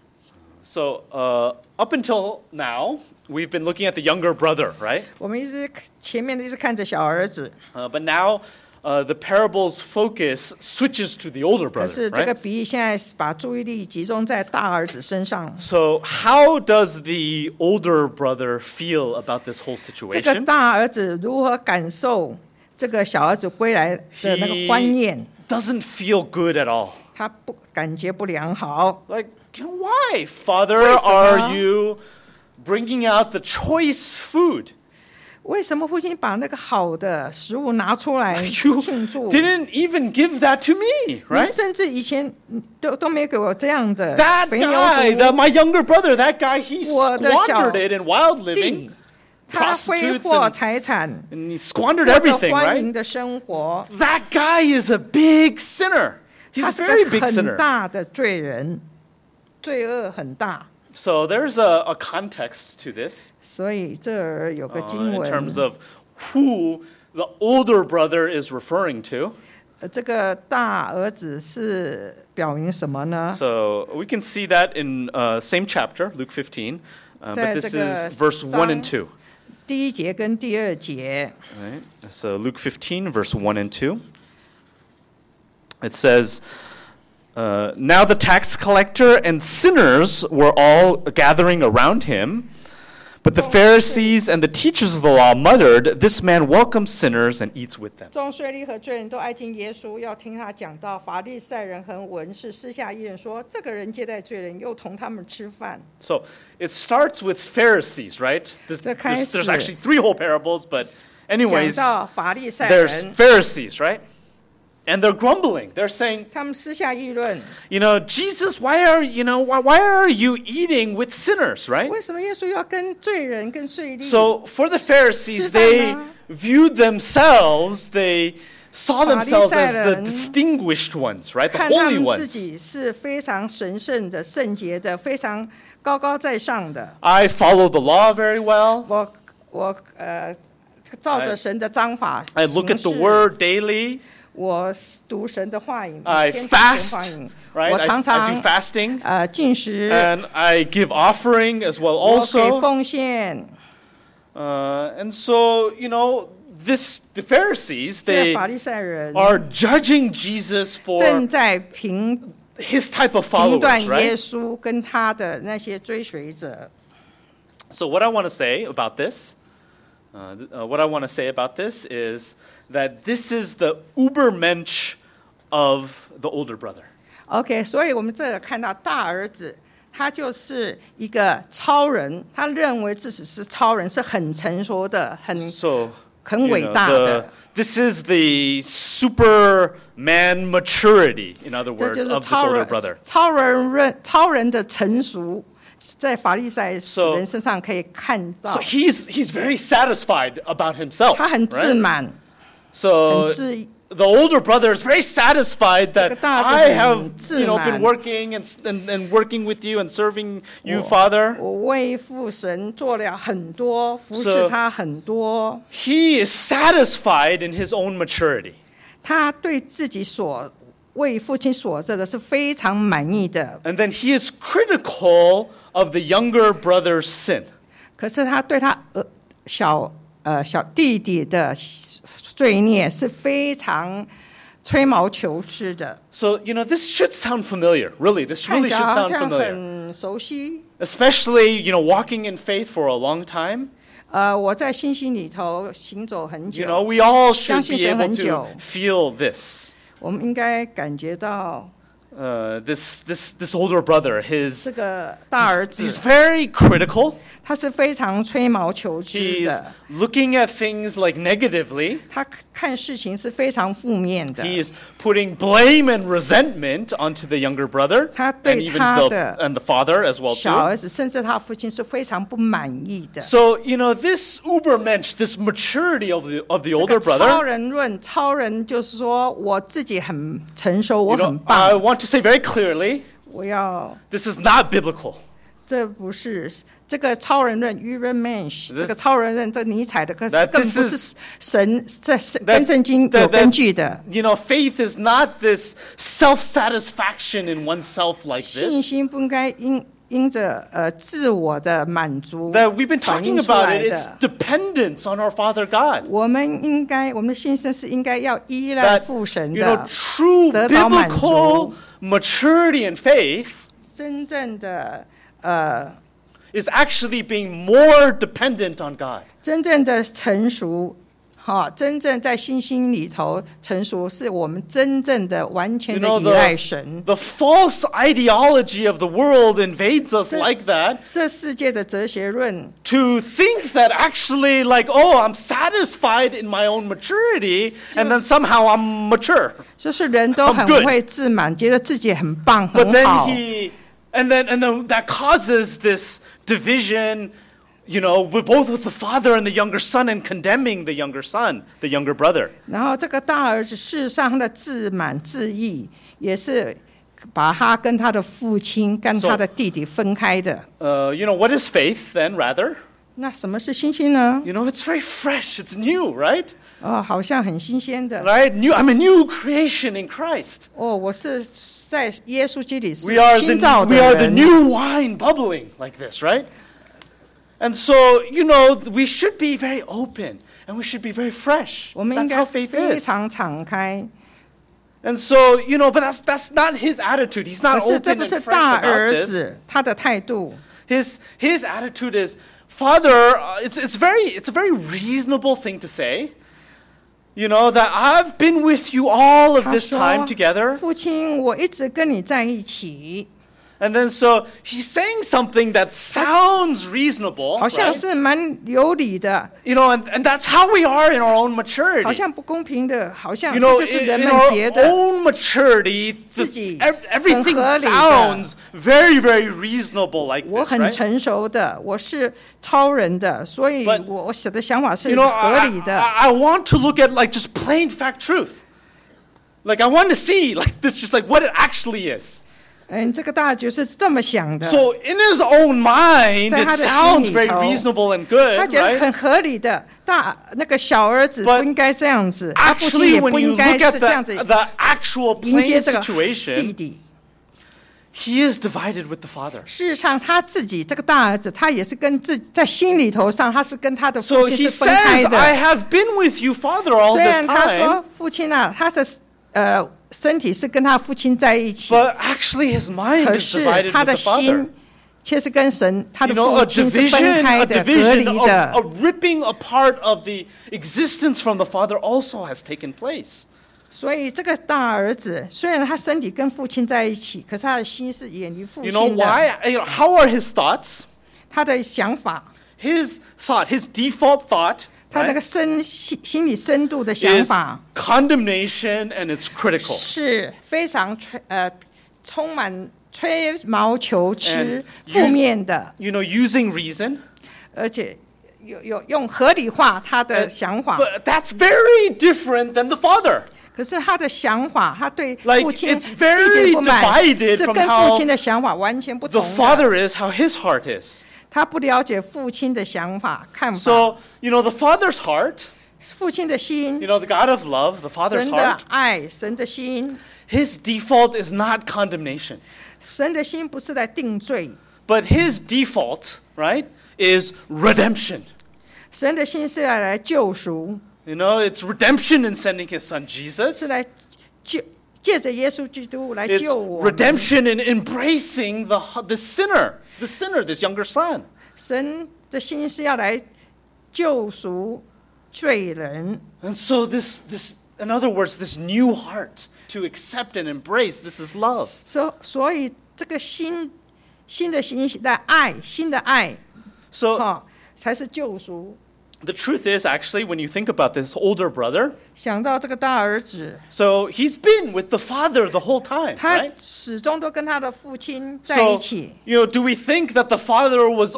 So up until now, we've been looking at the younger brother, right? 我们前面一直看着小儿子， But now the parable's focus switches to the older 可 brother, 是这个 right? 比喻现在是把注意力集中在大儿子身上。 So how does the older brother feel about this whole 这个 situation? 大儿子如何感受这个小儿子归来的那个欢宴？ Doesn't feel good at all. 他感觉不良好。 Like, why, Father, 为什么？ are you bringing out the choice food? 为什么父亲把那个好的食物拿出来 You 庆祝？ didn't even give that to me, 你 right? 甚至以前都没给我这样的 That 肥牛 guy, 犊 my younger brother, that guy, he 我的小 squandered it in wild living, 地，他挥 prostitutes 霍 and, 财产， and he squandered 过着 everything, 欢 right? 迎的生活。 That guy is a big sinner. He's 他 a 是 very 个 big 很 sinner. 大的罪人，罪恶很大。 So there's a context to this 所以这儿有个经 in 文， terms of who the older brother is referring to. 这个大儿子是表明什么呢？ So we can see that in same chapter, Luke 15, but this 在这个 is verse 1 and 2. 第1节跟第2节， Right? So Luke 15, verse 1 and 2. It says, Now the tax collector and sinners were all gathering around him, but the Pharisees and the teachers of the law muttered, This man welcomes sinners and eats with them. 众税吏和罪人都挨近耶稣，要听他讲道。法利赛人和文士私下议论说：“这个人接待罪人，又同他们吃饭。” So it starts with Pharisees, right? There's actually 3 whole parables, but 讲 anyways, 到法利赛 there's 人， Pharisees, right? And they're grumbling. They're saying, 他们私下议论， Jesus, why are you eating with sinners, right? 为什么耶稣要跟罪人、跟税吏？ So for the Pharisees, 吃饭吗？ they viewed themselves, they saw themselves as the 法利赛人 distinguished ones, right? The 看他 holy 们自 ones. 己是非常神圣的、圣洁的、非常高高在上的。 I follow the law very well. 我照着神的章法 I look at the 行事 word daily. 我读神的话语， I 每天读神话 fast, 语。 right? 我 I 常 do 常 fasting. 进食， And I give offering as well 我给 also. 奉献。 And so, the Pharisees, 这些 they 法利赛人 are judging Jesus 正 for 在 his type of 评断 followers, 耶 right? 稣跟他的那些追随者。 So what I want to say about this, is that this is the Ubermensch of the older brother. OK， 所以我们这看到大儿子，他就是一个超人，他认为自己是超人，是很成熟的，很 So 很 You 伟 know, 大的。 this is the Superman maturity, in other 这 words, 就是 of this older brother. 超人的成熟，在法利赛死 So- 人身上可以看到 So，he's very satisfied about himself. 他很自 right? 满， So 很自 the older brother is very satisfied that 这个大儿子 I have 很自 been 满。 working and working with you and serving you, Father. 我为父神做了很多，服侍 So- 他很多。 He is satisfied in his own maturity. 他对自己所为父亲所做的是非常满意的， And then he is critical of the younger brother's sin. 可是他对他小弟弟的罪孽是非常吹毛求疵的， So, this should sound familiar. Really, this 看 really 起来 should 好 sound 像 familiar. 很熟悉。 Especially, walking in faith for a long time. 我在信心里头行走很久， We all should 相信 be 神 able 很 to 久， feel this. 我们应该感觉到 This older brother, 这个大儿 he's 子 very critical. 他是非常吹毛求疵 He's 的， looking at things like negatively. 他看事情是非常负面的。 He is putting blame and resentment onto the younger brother 他对 and even 他 the 的 and the father as well 小 too. 儿子甚至他父亲是非常不满意的。 So, this Ubermensch, this maturity of the 这 older 个超 brother, 人论，超人就是说我自己很成熟，我很 I 棒， want to say very clearly, 我要 this is not biblical. 这不是这个超人论 Übermensch， 这个超人论这尼采的，可是 That 更 this 不是 is- 神在 that- 跟圣经 that- 有根据的。 Faith is not this self-satisfaction in oneself like 信 this. 心不应该因着自我的满足 That we've been 反 talking 映出 about 来 it. It's 的。 dependence on our Father God. 我们的信心是应该要依赖 That 父神的， true 得到满 biblical 足。 maturity and faith 真正的 is actually being more dependent on God. 真正的成熟，真正在信心里头成熟，是我们真正的完全的 You know, 依赖神。 The false ideology of the world invades us like that 这世界的哲学论， to think that actually, I'm satisfied in my own maturity, and then somehow I'm mature. 就是人都 I'm 很 good 会自满，觉得自己很棒 But 很 then 好。 and then that causes this division, with the father and the younger son, and condemning the younger son, the younger brother. 然后这个大儿子事实上他的自满自义，也是把他跟他的父亲跟他的弟弟分开的。 What is faith then, rather? 那什么是信心呢？ It's very fresh, it's new, right? 好像很新鲜的。 Right? I'm a new creation in Christ. 我是在耶稣基督里是 We are 新造的 the 人。 new wine bubbling like this, right? And so, we should be very open and we should be very fresh. 我们应 That's 该 how faith 非 is. 常敞开。 And so, but that's not his attitude. He's 可 not 是这 open 不 and 是 fresh 大 about 儿 this. 子他的态度。 His attitude is, Father, it's a very reasonable thing to say. That I've been with you all of 他 this 说 time together.：“ 父亲，我一直跟你在一起。 And then so he's saying something that sounds reasonable, 好像 right? 是蛮有理的， And that's how we are in our own 好 maturity. 像不公平的，好像 You 这 know, 就是人 in 们 our 觉得 own maturity, 自己 everything 很合理的。 sounds very, very reasonable like 我 this, 很 right? 成熟的，我是超人的，所以 But- 我的想法是 I 合理的。 want to look at just plain fact truth. I want to see this, just what it actually is. 这个大就是这么想的， So in his own mind, 在 it 他的心 sounds 里 very 头， reasonable and 他 good, 觉得 right? 很合理的。那个小儿子 But 不应该这样子，他父亲 Actually, 也 when 不 you 应该 look at 是这样子 the actual 迎 plain 接这个弟 situation, 弟。 he is divided with the father. 事实上，他自己这个大儿子，他也是在心里头上，他是跟他的 So 父亲 he 是分开 says, 的。 I have been with you, Father, all 虽 this 然他 time. 说父亲啊，他的身体是跟他父亲在一起， But actually, his mind 可 is 是 divided 他 with 的 the father. 心却是跟神他的 You know, 父 a 亲是分 division, 开 a 的、隔 division 离 of 的。 ripping apart of the existence from the father also has taken place. 所以这个大儿子虽然他身体跟父亲在一起，可是他的心是远离父 You know 亲的。 why? How are his thoughts? 他的想法， His default thought 他这个心理深度的想 is 法 condemnation and it's critical. 是非常充满吹毛求疵 And 负面的， Using reason. 而且有用合理化他的想法。 But that's very different than the father. 可是他的想法，他对 Like, 父亲 it's 一 very 点不满， divided 是 from 跟 how 父亲的想法完全不 The 同的。 father is how his heart is. 他不了解父亲的想法、看法。 So, the father's heart, 父亲的心， the God of love, the father's 神的 heart, 爱，神的心， his default is not condemnation. 神的心不是来定罪， But his default, right, is redemption. 神的心是来救赎， It's redemption in sending his son 是 Jesus. 来借着耶稣基督来 It's 救我们。 redemption in embracing the sinner, this younger son. 神的心是要来救赎罪人， And so this, in other words, this new heart to accept and embrace, this is love. 所以这个新的心的爱，新的爱， So 才是救赎。 the truth is, actually, when you think about this older brother, 想到这个大儿子， so he's been with the father the whole time, 他 right? 始终都跟他的父亲在一 So, 起。 do we think that the father was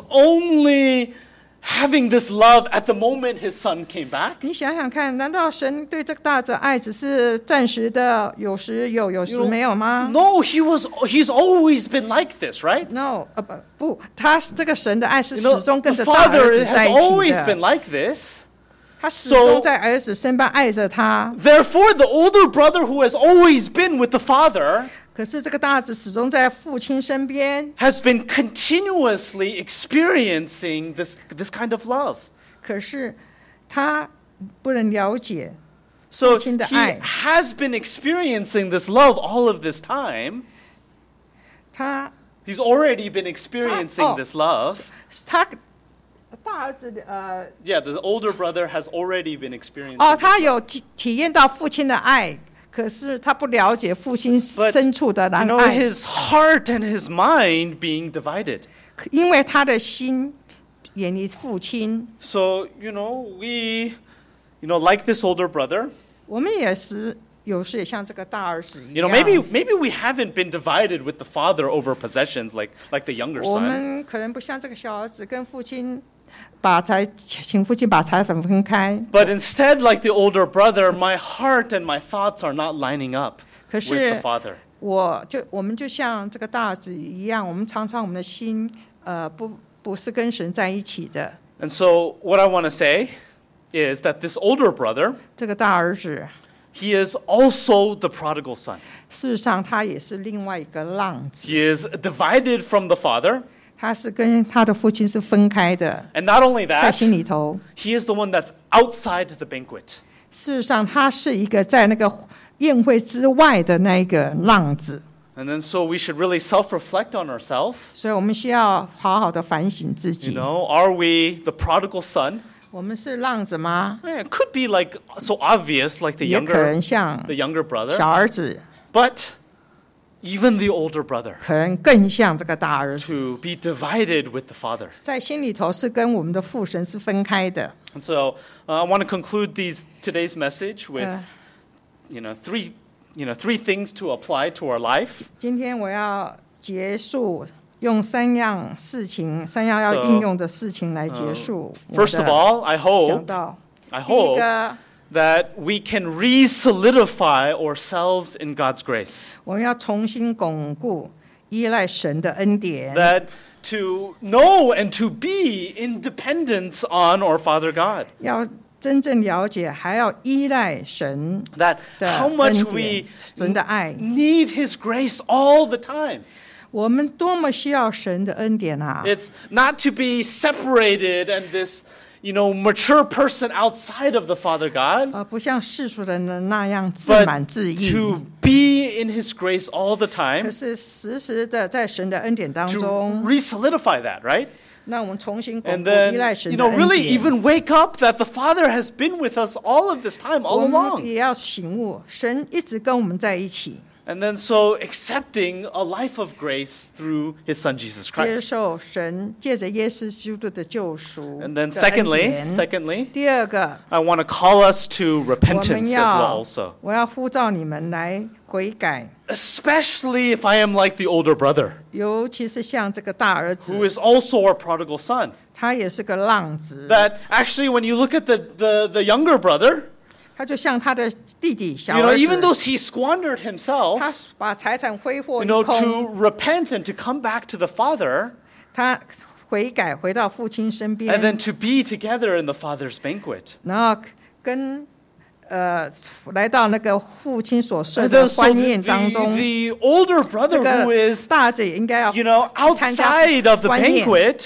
only having this love at the moment his son came back? 你想想看，难道神对这个大儿子爱只是暂时的，有时有，有时没有吗 No, he's always been like this, right? ？No，不，他这个神的爱是 You 始终 know, 跟 the 着大儿 father 子在 has 一 always 起 been 的， like this. 他始终在儿子身边爱着他。 Therefore, the older brother who has always been with the father 可是这个大儿子始终在父亲身边， has been continuously experiencing this kind of love. 可是他不能了解 So 父亲的爱。 he has been experiencing this love all of this time. 他 He's already been experiencing Oh. this love. 他大儿子 Yeah, the older brother has already been experiencing 哦， this 他 love. 有体验到父亲的爱，可是他不了解父亲 But, 深处的那爱， his heart and his mind being divided. 因为他的心远离父亲。 So, we, like this older brother, 我们也是有时也像这个大儿子一样， maybe we haven't been divided with the father over possessions like the younger 我 son. 们可能不像这个小儿子跟父亲请父亲把财产分开， But instead, like the older brother, my heart and my thoughts are not lining up 可 with the 是 father. 我们就像这个大儿子一样，我们常常我们的心不是跟神在一起的。 And so, what I want to say is that this older brother, 这个大儿子， he is also the prodigal son. 事实上他也是另外一个浪子， He is divided from the father. 他是跟他的父亲是分开的， And not only 在 that, 心里头。 he is the one that's outside the banquet. 事实上，他是一个在那个宴会之外的那一个浪子， And then so we should really self-reflect on ourselves. 所以我们需要好好的反省自己。 Are we the prodigal son? 我们是浪子吗？ It could be like so obvious, like the 也可能 younger 像 younger brother. 小儿子， But even the older brother 可能更像这个大儿子， to be divided with the father. 在心里头是跟我们的父神是分开的。 And so I want to conclude today's message with, 呃 three things to apply to our life. 今天我要结束，用三样要 So, 应用的事情来结束我 First of 的 all, I 讲 hope 到。 I 第一 hope 个， that we can re-solidify ourselves in God's grace. 我们要重新巩固依赖神的恩典。 That to know and to be in dependence on our Father God. 要真正了解，还要依赖神 That 的 how 恩 much 典 we， 神的爱。 need His grace all the time. 我们多么需要神的恩典啊！ It's not to be separated and this, mature person outside of the Father God, 不像世俗人的那样自 but 满自溢， to be in His grace all the 可 time, 是时时的在神的恩典当 to 中， re-solidify that, right? 让我们重新巩 And 固依 then, 赖神的恩 really 典。 even wake up that the Father has been with us all of this time, 我 all 们 along. 也要醒悟，神一直跟我们在一起。 And then so accepting a life of grace through his son Jesus 接 Christ. 受神借着耶稣基督的救赎 And 的 then 恩典。 secondly, 第二个， I want to call us to 我们 repentance as well 要 also. 我要呼召你们来悔改， Especially if I am like the older brother, 尤其是像这个大儿子， who is also our prodigal son. 他也是个浪子， That actually when you look at the younger brother, 他就像他的弟弟小 you know, 儿 even 子， though he squandered himself, 他把财产挥霍 you 一 know, 空， to repent and to come back to the father, 他悔改回到父亲身 and then 边， to be together in the father's banquet. 然后跟来到那个父亲所设 And 的 then so 欢宴当 the 中， older 这 brother who 个 is, 大儿子也应该要 you know, 去参加 outside of the 欢宴， banquet,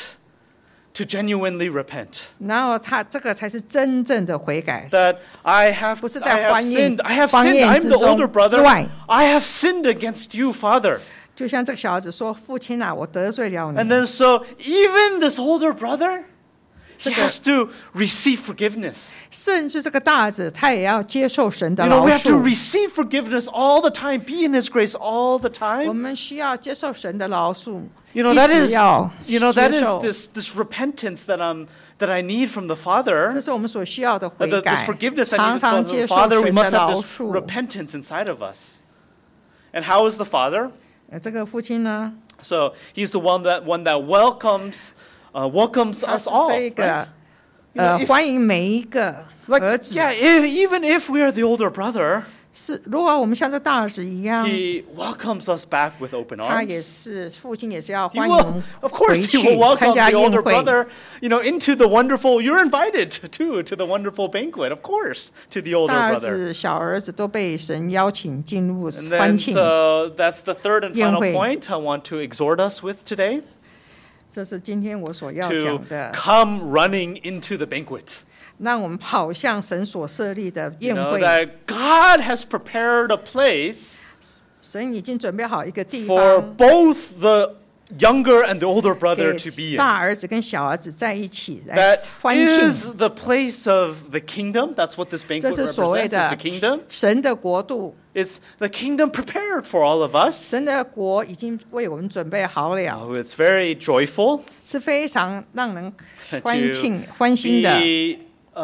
to genuinely repent. 然后他这个才是真正的悔改。 That I have 不是在欢宴 sinned. I have 欢 sinned. 宴 I'm 之 the 中 older brother. 之外， I have sinned against you, Father. 就像这个小孩子说：“父亲啊，我得罪了 And 你。 then so even this older brother, he 这个 has to receive forgiveness. ” 甚至这个大儿子，他也要接受神的 You know, 饶 we have to 恕。 receive forgiveness all the time, be in His grace all the 我 time. 们需要接受神的饶恕， You know, 一 that 直 is, 要 you know, that 接 is 受。 this repentance that I need from the 这 Father. 是我们所需要的悔 This 改， forgiveness I 常 need 常 from 接 the 受 Father. We 神的 must have 饶 this 恕。 repentance inside of us. And how is the Father? 这个父亲呢， So He's the one that welcomes welcomes 他 us 是 all. 这 Right? 个 You know, if- 欢迎每一个 Like, 儿子。 yeah, even if we are the older brother, 是，如果我们像这大儿子一样， He welcomes us back with open 他也 arms. 是父亲也是要 He 欢迎我 will, 们 of 回 course, He 去 will 参 welcome 加 the 宴 older 会。 brother, you know, into the wonderful. You're invited too to the wonderful banquet, of course, to the older 大儿 brother. 子、小儿子都被神邀请进入 And 欢 then, 庆， so that's the third and final 宴会。 point I want to exhort us with today: 这是今天我所要 to 讲的。 come running into the banquet. 让我们跑向神所设立的 You 宴 know 会。 that God has prepared a place 神已经准备好一个地 for 方， both the younger and the older brother to be 给 in. 大儿子跟小儿子在一起来 That 欢庆。 is the place of the kingdom. That's what this 这 banquet 是所谓 represents, is 的 the kingdom. 神的国度， It's the kingdom prepared for all of us. 神的国已经为我们准备好了， Oh, it's very joyful 是非常让人 to 欢庆、欢欣的。 be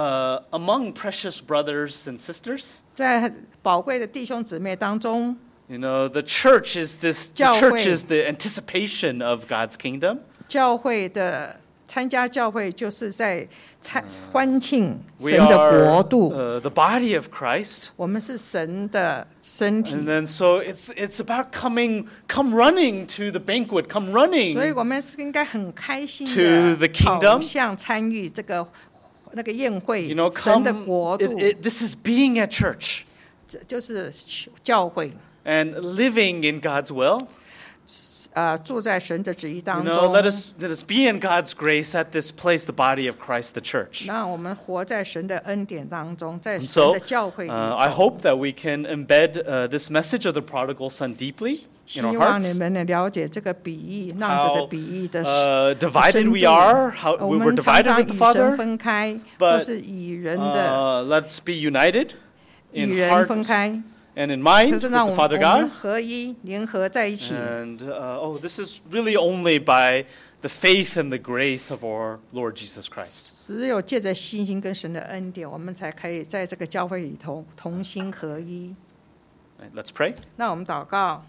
among precious brothers and sisters. 在宝贵的弟兄姊妹当中， You know, the church is the 教会。 church is the anticipation of God's kingdom. 教会的参加教会就是在欢庆 We 神的国 are 度。 the body of Christ. 我们是神的身体 And，then so it's about come running to the banquet, come 所以 running. 我们是应该很开心 To the 的 kingdom 跑向参与这个那个宴会 You know, 神的 come. 国度， This is being at church 这就是教会。 and living in God's will. 住在神的旨意 You 当 know, 中 let。us be in God's grace at this place, the body of Christ, the church. 让我们活在神的恩典当中，在 And 神 so, 的教会里 I 头。 hope that we can embed this message of the prodigal son deeply 希 in our 望你 hearts. 们能了解这个比喻，浪子的 How 比喻的 divided 深 we 度 are, how 我 we were 们常 divided 常 with 与 the 神 Father. 分开， but, 或是与人的 Let's be united 与 in 人 heart 分开。 and in 可 mind 是 with 让 the 我 Father 们 God. 合一，联合在一起。 And this is really only by the faith and the grace of our Lord Jesus Christ. 只有借着信心跟神的恩典，我们才可以在这个教会里头同心合一。 Let's pray. 那我们祷告，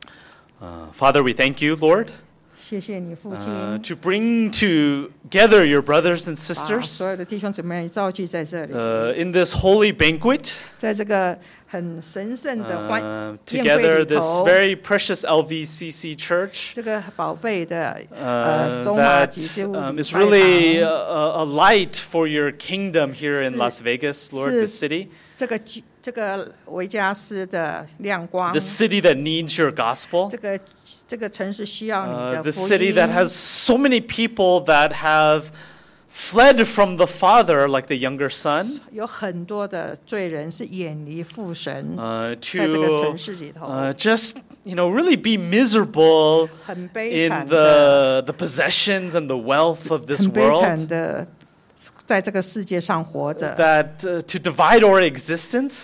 Father, we thank you, Lord, 谢谢你父亲， to bring together your brothers and 把 sisters 所有的弟兄姊妹召集在这里， in this holy banquet, 在这个很神圣的宴会 together 里 this 头， very precious LVCC church 这个宝贝的中华 that 基督礼 is 拜 really 堂 a light for your kingdom here in 是- Las Vegas, Lord, 是- the city. 这个维加斯的亮光 The，city that needs your gospel. 这个城市需要你的 The 福 city 音。 that has so many people that have fled from the Father, like the younger son, 有很多的罪人是远离父神， to 在这个城市里头 just really be miserable 很悲 in 惨的， the possessions and the wealth of this 很悲惨 world. 的，在这个世界上活着。 That to divide our existence,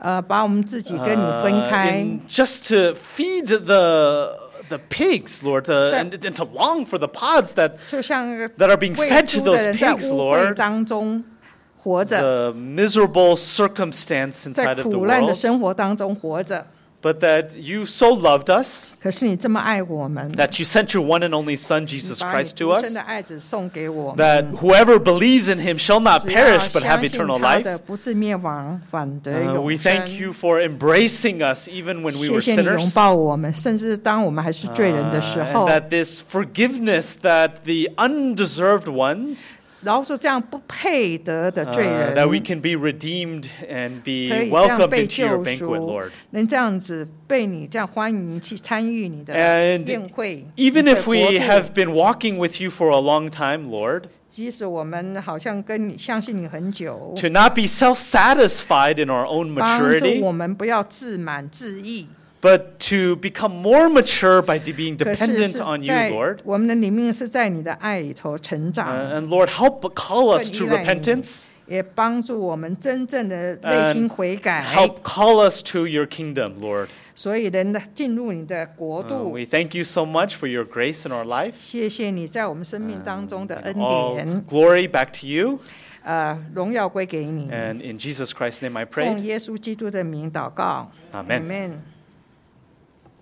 把我们自己跟你分开， just to feed the pigs, Lord, and to long for the pods that 就像 are being 喂 fed to 猪的 those 人在 pigs, 污秽 Lord. 当中活着， The miserable circumstance 在 inside of the 苦难的 world. 生活当中活着。 But that you so loved us 可是你这么爱我们， that you sent your one and only Son, 你 Jesus 把你 Christ, to 独生 us, 的爱子送给我 that 们。 whoever believes in him shall not 只要 perish but have 相信 eternal 他 life. 的不至灭亡，反得 We 永 thank 生。 you for embracing us even when we 谢 were 谢你拥 sinners. 抱我们，甚至当我们还是罪人的时 And 候， that this forgiveness that the undeserved ones, 然后说这样不配得的罪人， that we can be redeemed and 可 be 以这样 welcomed 被 into your 救 banquet, 赎 Lord. 能这样子被你这样欢迎去参与你的 And 宴会。 Even 你的 if we 国度 have been walking with you for a long time, Lord, 即使我们好像跟你相信你很久， to not be self-satisfied in our own 帮助 maturity, 我们不要自满自义。 but to become more mature by being 可是 dependent 是 on you, 在 Lord. 我们的里面是在你的爱里头成长， And Lord, help call us to 更依赖你 repentance. 也帮助我们真正的内心悔改， Help call us to your kingdom, Lord. 所以能进入你的国度。 We thank you so much for your grace in our life. 谢谢你在我们生命当中的恩 All 典， glory back to you. 荣耀归给你。 And in Jesus Christ's name I 奉 pray. 耶稣基督的名祷告 Amen. Amen